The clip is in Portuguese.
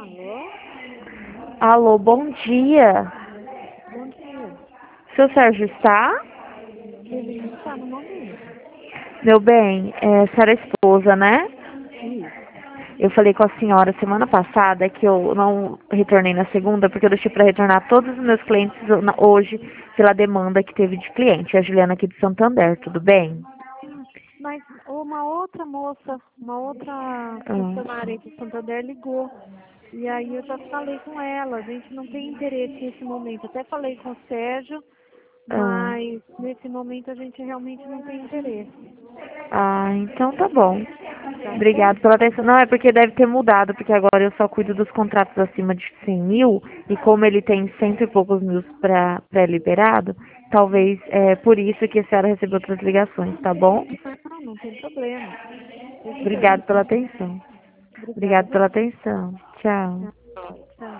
Alô? Alô, bom dia. Bom dia. Seu Sérgio está? Ele não está no momento. Meu bem, a senhora é esposa, né? Isso. Eu falei com a senhora semana passada que eu não retornei na segunda porque eu deixei para retornar todos os meus clientes hoje pela demanda que teve de cliente. A Juliana aqui de Santander, tudo bem? Mas uma outra moça, uma outra funcionária de Santander ligou. E aí eu já falei com ela, a gente não tem interesse nesse momento. Até falei com o Sérgio, mas nesse momento a gente realmente não tem interesse. Então tá bom. Tá Obrigado certo? pela atenção. Não, é porque deve ter mudado, porque agora eu só cuido dos contratos acima de 100 mil, e como ele tem cento e poucos mil pré-liberado, talvez é por isso que a senhora recebeu outras ligações, tá bom? Não tem problema. Tudo bem. Obrigado pela atenção. Obrigada a Obrigado pela você. atenção. Tchau. Tchau.